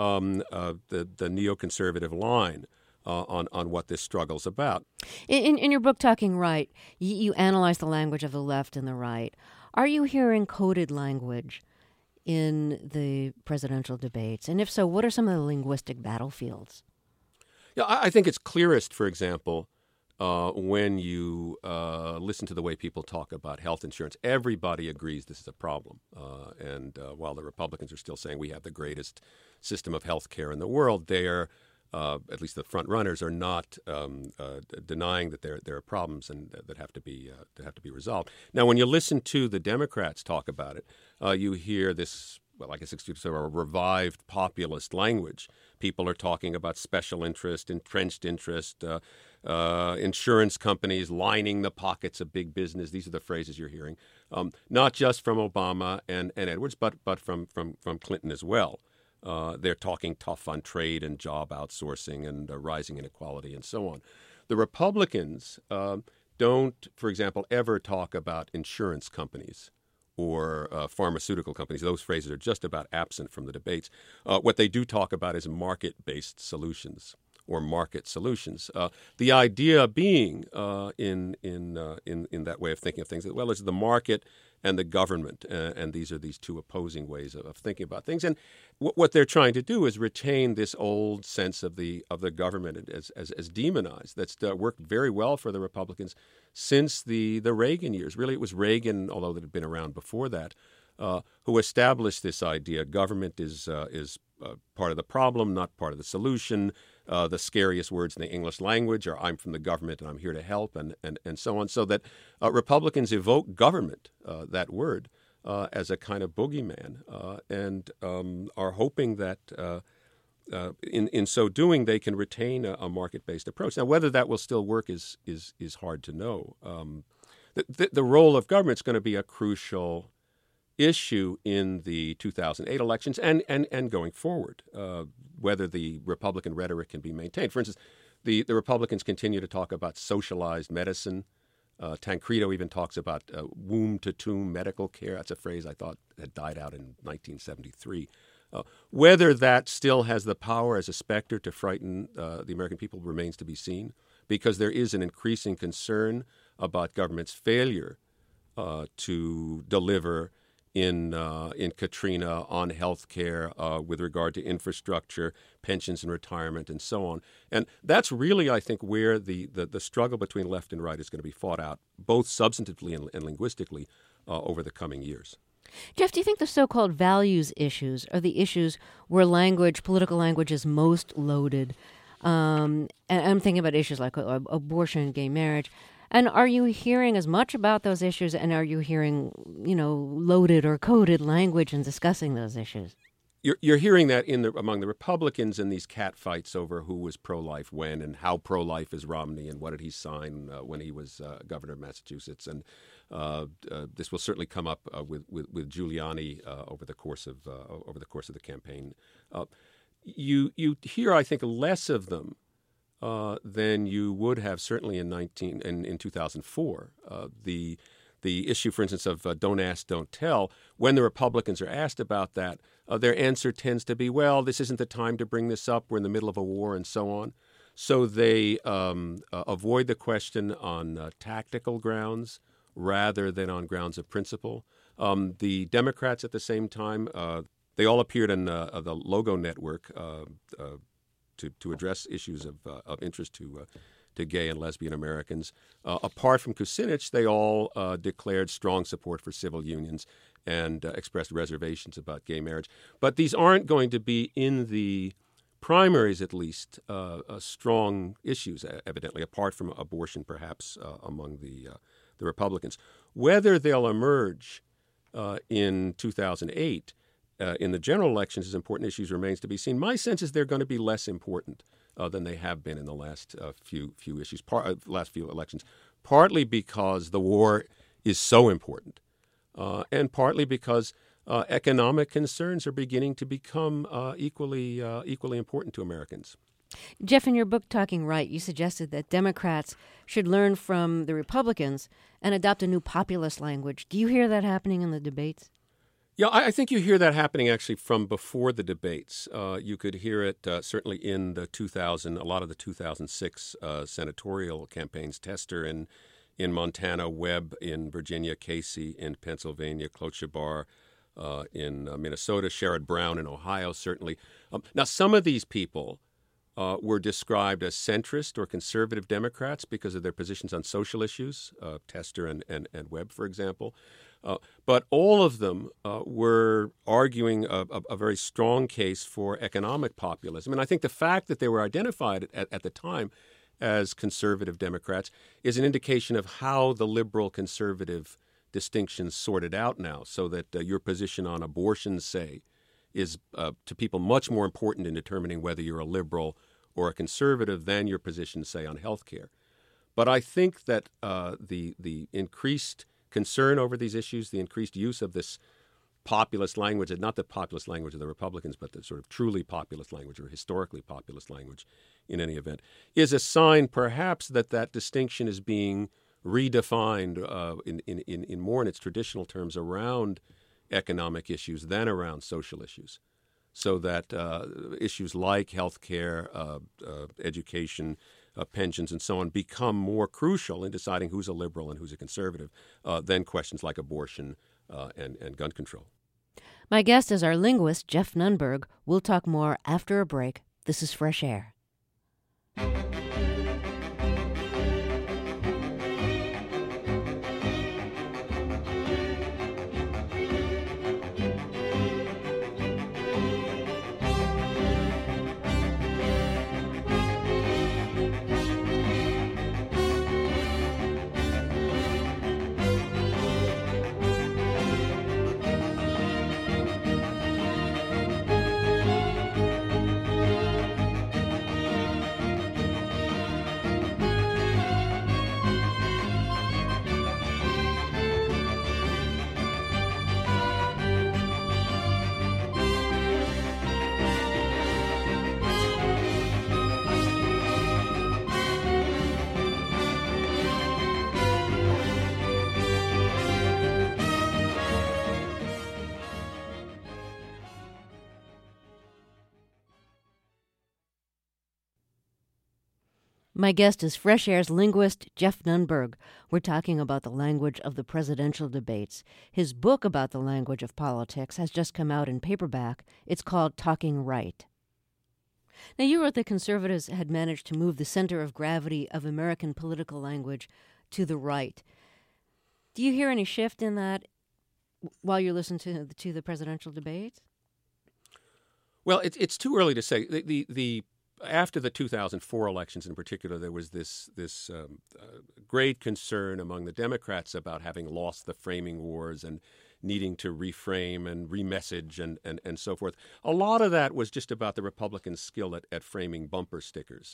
[SPEAKER 5] the neoconservative line on what this struggle's about.
[SPEAKER 2] In your book, Talking Right, you analyze the language of the left and the right. Are you hearing coded language in the presidential debates? And if so, what are some of the linguistic battlefields?
[SPEAKER 5] Yeah, I think it's clearest, for example, when you listen to the way people talk about health insurance. Everybody agrees this is a problem. And while the Republicans are still saying we have the greatest system of health care in the world, they are, at least the front runners, are not denying that there are problems and that have to be resolved. Now, when you listen to the Democrats talk about it, you hear this, well, I guess it's sort of a revived populist language. People are talking about special interest, entrenched interest, insurance companies lining the pockets of big business. These are the phrases you're hearing, not just from Obama and Edwards, but from Clinton as well. They're talking tough on trade and job outsourcing and rising inequality and so on. The Republicans don't, for example, ever talk about insurance companies or pharmaceutical companies. Those phrases are just about absent from the debates. What they do talk about is market-based solutions or market solutions. The idea being in that way of thinking of things, well, it's the market and the government, and these are these two opposing ways of thinking about things. And what they're trying to do is retain this old sense of the government as demonized. That's worked very well for the Republicans since the Reagan years. Really, it was Reagan, although that had been around before that, who established this idea: government is part of the problem, not part of the solution. The scariest words in the English language are "I'm from the government and I'm here to help," and so on. So that Republicans evoke government, that word, as a kind of boogeyman, and are hoping that in so doing they can retain a market-based approach. Now, whether that will still work is hard to know. The role of government is going to be a crucial issue in the 2008 elections and going forward, whether the Republican rhetoric can be maintained. For instance, the Republicans continue to talk about socialized medicine. Tancredo even talks about womb-to-tomb medical care. That's a phrase I thought had died out in 1973. Whether that still has the power as a specter to frighten the American people remains to be seen, because there is an increasing concern about government's failure to deliver in Katrina on health care, with regard to infrastructure, pensions and retirement, and so on. And that's really, I think, where the struggle between left and right is going to be fought out, both substantively and linguistically, over the coming years.
[SPEAKER 2] Jeff, do you think the so-called values issues are the issues where political language is most loaded? And I'm thinking about issues like abortion, gay marriage. And are you hearing as much about those issues, and are you hearing, loaded or coded language in discussing those issues?
[SPEAKER 5] You're hearing that among the Republicans in these catfights over who was pro-life when, and how pro-life is Romney, and what did he sign when he was governor of Massachusetts. And this will certainly come up with Giuliani over the course of the campaign. You hear, I think, less of them than you would have certainly in 2004. the issue, for instance, of don't ask, don't tell, when the Republicans are asked about that, their answer tends to be, well, this isn't the time to bring this up. We're in the middle of a war and so on. So they avoid the question on tactical grounds rather than on grounds of principle. The Democrats at the same time, they all appeared in the Logo Network to address issues of interest to gay and lesbian Americans. Apart from Kucinich, they all declared strong support for civil unions and expressed reservations about gay marriage. But these aren't going to be, in the primaries at least, strong issues, evidently, apart from abortion perhaps among the Republicans. Whether they'll emerge in 2008 in the general elections as important issues remains to be seen. My sense is they're going to be less important than they have been in the last few elections, partly because the war is so important, and partly because economic concerns are beginning to become equally important to Americans.
[SPEAKER 2] Jeff, in your book, Talking Right, you suggested that Democrats should learn from the Republicans and adopt a new populist language. Do you hear that happening in the debates?
[SPEAKER 5] Yeah, I think you hear that happening actually from before the debates. You could hear it certainly in the a lot of the 2006 senatorial campaigns. Tester in Montana, Webb in Virginia, Casey in Pennsylvania, Klobuchar in Minnesota, Sherrod Brown in Ohio, certainly. Now, some of these people were described as centrist or conservative Democrats because of their positions on social issues, Tester and Webb, for example. But all of them were arguing a very strong case for economic populism. And I think the fact that they were identified at the time as conservative Democrats is an indication of how the liberal-conservative distinctions sorted out now, so that your position on abortion, say, is to people much more important in determining whether you're a liberal or a conservative than your position, say, on health care. But I think that the increased concern over these issues, the increased use of this populist language, and not the populist language of the Republicans, but the sort of truly populist language or historically populist language in any event, is a sign perhaps that distinction is being redefined in more in its traditional terms around economic issues than around social issues, so that issues like health care, education, pensions, and so on become more crucial in deciding who's a liberal and who's a conservative than questions like abortion and gun control.
[SPEAKER 2] My guest is our linguist, Jeff Nunberg. We'll talk more after a break. This is Fresh Air. My guest is Fresh Air's linguist, Jeff Nunberg. We're talking about the language of the presidential debates. His book about the language of politics has just come out in paperback. It's called Talking Right. Now, you wrote that conservatives had managed to move the center of gravity of American political language to the right. Do you hear any shift in that while you listen to the presidential debates?
[SPEAKER 5] Well, it's too early to say. The after the 2004 elections in particular, there was this great concern among the Democrats about having lost the framing wars and needing to reframe and remessage and so forth. A lot of that was just about the Republicans' skill at framing bumper stickers.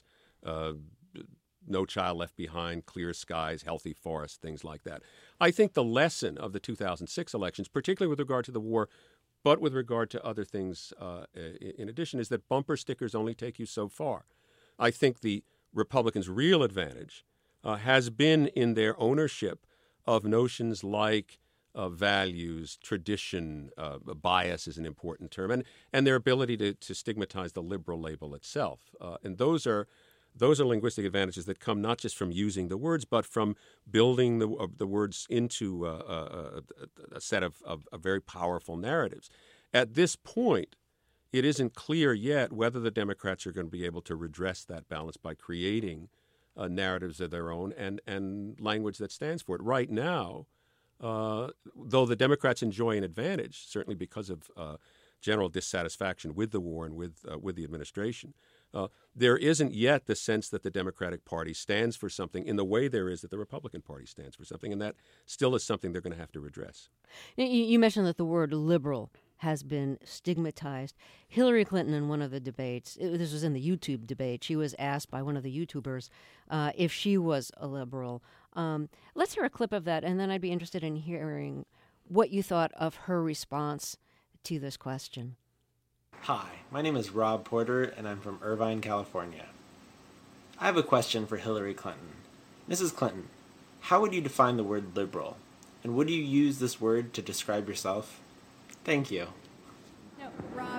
[SPEAKER 5] No Child Left Behind, Clear Skies, Healthy Forests, things like that. I think the lesson of the 2006 elections, particularly with regard to the war, but with regard to other things in addition, is that bumper stickers only take you so far. I think the Republicans' real advantage has been in their ownership of notions like values, tradition, bias is an important term, and their ability to stigmatize the liberal label itself. And those are linguistic advantages that come not just from using the words, but from building the words into a set of very powerful narratives. At this point, it isn't clear yet whether the Democrats are going to be able to redress that balance by creating narratives of their own and language that stands for it. Right now, though the Democrats enjoy an advantage, certainly because of general dissatisfaction with the war and with the administration, there isn't yet the sense that the Democratic Party stands for something in the way there is that the Republican Party stands for something, and that still is something they're going to have to redress.
[SPEAKER 2] You mentioned that the word liberal has been stigmatized. Hillary Clinton, in one of the debates, this was in the YouTube debate, she was asked by one of the YouTubers if she was a liberal. Let's hear a clip of that, and then I'd be interested in hearing what you thought of her response to this question.
[SPEAKER 8] Hi, my name is Rob Porter, and I'm from Irvine, California. I have a question for Hillary Clinton. Mrs. Clinton, how would you define the word liberal? And would you use this word to describe yourself? Thank you.
[SPEAKER 9] No, Rob,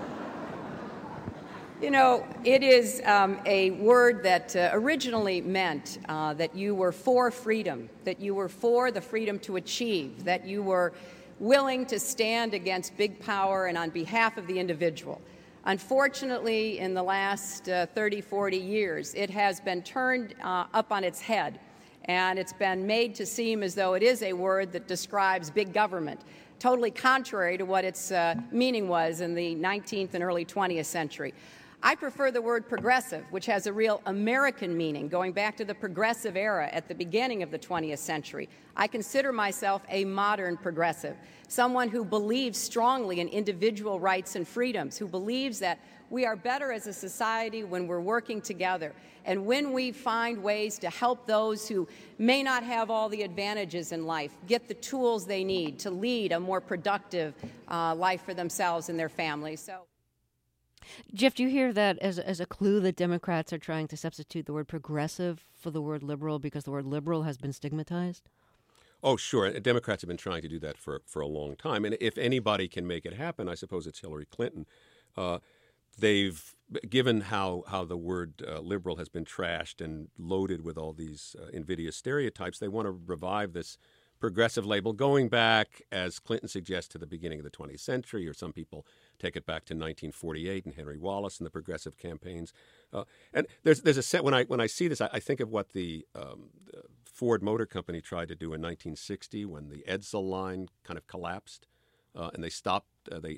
[SPEAKER 9] it is a word that originally meant that you were for freedom, that you were for the freedom to achieve, that you were willing to stand against big power and on behalf of the individual. Unfortunately, in the last 30, 40 years, it has been turned up on its head, and it's been made to seem as though it is a word that describes big government, totally contrary to what its meaning was in the 19th and early 20th century. I prefer the word progressive, which has a real American meaning, going back to the progressive era at the beginning of the 20th century. I consider myself a modern progressive, someone who believes strongly in individual rights and freedoms, who believes that we are better as a society when we're working together and when we find ways to help those who may not have all the advantages in life get the tools they need to lead a more productive life for themselves and their families.
[SPEAKER 2] Jeff, do you hear that as a clue that Democrats are trying to substitute the word progressive for the word liberal because the word liberal has been stigmatized?
[SPEAKER 5] Oh, sure. Democrats have been trying to do that for a long time. And if anybody can make it happen, I suppose it's Hillary Clinton. They've, given how the word liberal has been trashed and loaded with all these invidious stereotypes, they want to revive this progressive label going back, as Clinton suggests, to the beginning of the 20th century, or some people take it back to 1948 and Henry Wallace and the progressive campaigns. And there's a set, when I see this, I think of what the Ford Motor Company tried to do in 1960 when the Edsel line kind of collapsed, and they stopped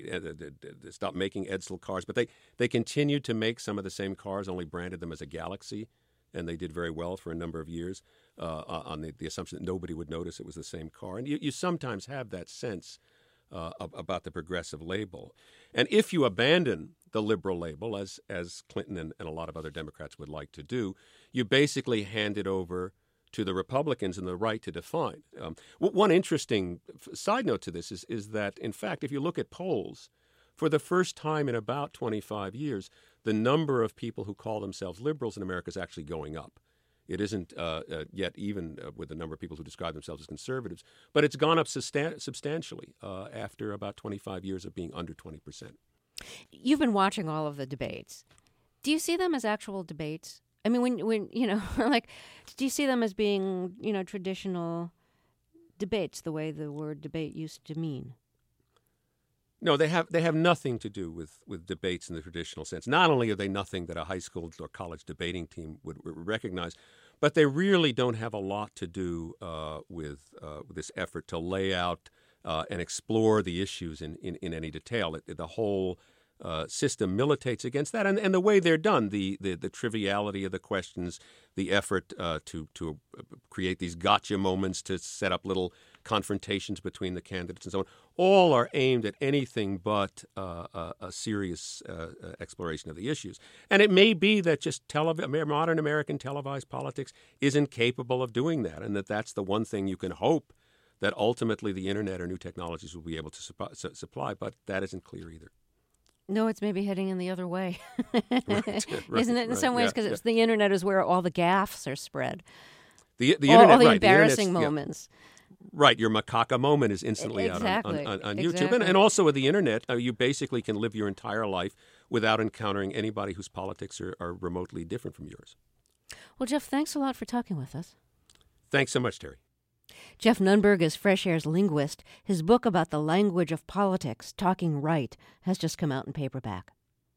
[SPEAKER 5] making Edsel cars, but they continued to make some of the same cars, only branded them as a Galaxy, and they did very well for a number of years on the assumption that nobody would notice it was the same car. And you sometimes have that sense about the progressive label. And if you abandon the liberal label, as Clinton and a lot of other Democrats would like to do, you basically hand it over to the Republicans and the right to define. One interesting side note to this is that, in fact, if you look at polls, for the first time in about 25 years, the number of people who call themselves liberals in America is actually going up. It isn't yet even with the number of people who describe themselves as conservatives, but it's gone up substantially after about 25 years of being under 20%.
[SPEAKER 2] You've been watching all of the debates. Do you see them as actual debates? I mean, when like, do you see them as being, traditional debates, the way the word debate used to mean?
[SPEAKER 5] No, they have nothing to do with debates in the traditional sense. Not only are they nothing that a high school or college debating team would recognize, but they really don't have a lot to do with this effort to lay out and explore the issues in any detail. The whole system militates against that, and the way they're done, the triviality of the questions, the effort to create these gotcha moments to set up little confrontations between the candidates and so on, all are aimed at anything but a serious exploration of the issues. And it may be that just modern American televised politics isn't capable of doing that, and that's the one thing you can hope that ultimately the internet or new technologies will be able to supply, but that isn't clear either.
[SPEAKER 2] No, it's maybe heading in the other way,
[SPEAKER 5] Right,
[SPEAKER 2] isn't it? In some ways, because the internet is where all the gaffes are spread.
[SPEAKER 5] The internet,
[SPEAKER 2] all the
[SPEAKER 5] right,
[SPEAKER 2] embarrassing moments.
[SPEAKER 5] Right, your macaca moment is instantly out on YouTube.
[SPEAKER 2] Exactly.
[SPEAKER 5] And also with the internet, you basically can live your entire life without encountering anybody whose politics are remotely different from yours.
[SPEAKER 2] Well, Jeff, thanks a lot for talking with us.
[SPEAKER 5] Thanks so much, Terry.
[SPEAKER 2] Jeff Nunberg is Fresh Air's linguist. His book about the language of politics, Talking Right, has just come out in paperback.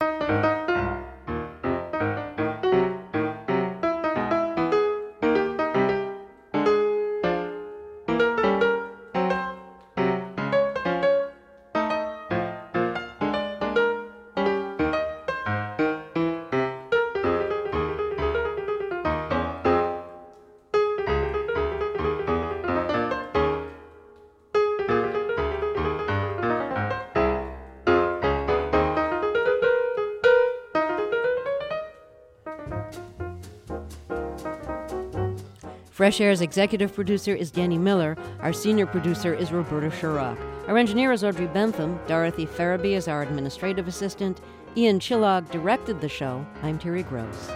[SPEAKER 2] Fresh Air's executive producer is Danny Miller. Our senior producer is Roberta Shirok. Our engineer is Audrey Bentham. Dorothy Farabee is our administrative assistant. Ian Chillog directed the show. I'm Terry Gross.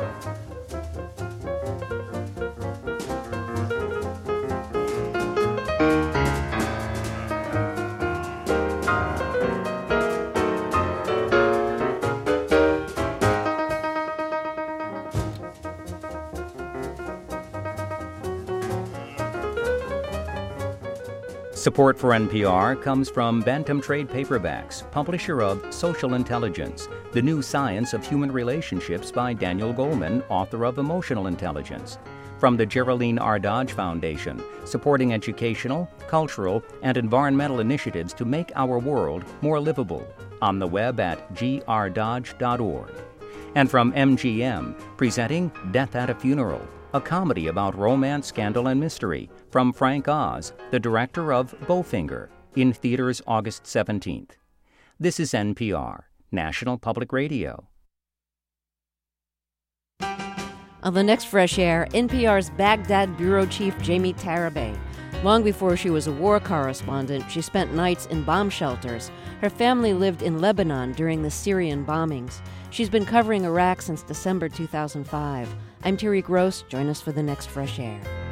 [SPEAKER 4] Support for NPR comes from Bantam Trade Paperbacks, publisher of Social Intelligence, The New Science of Human Relationships by Daniel Goleman, author of Emotional Intelligence. From the Geraldine R. Dodge Foundation, supporting educational, cultural, and environmental initiatives to make our world more livable. On the web at grdodge.org. And from MGM, presenting Death at a Funeral, a comedy about romance, scandal, and mystery, from Frank Oz, the director of Bowfinger, in theaters August 17th. This is NPR, National Public Radio.
[SPEAKER 2] On the next Fresh Air, NPR's Baghdad bureau chief Jamie Tarabay. Long before she was a war correspondent, she spent nights in bomb shelters. Her family lived in Lebanon during the Syrian bombings. She's been covering Iraq since December 2005. I'm Terry Gross. Join us for the next Fresh Air.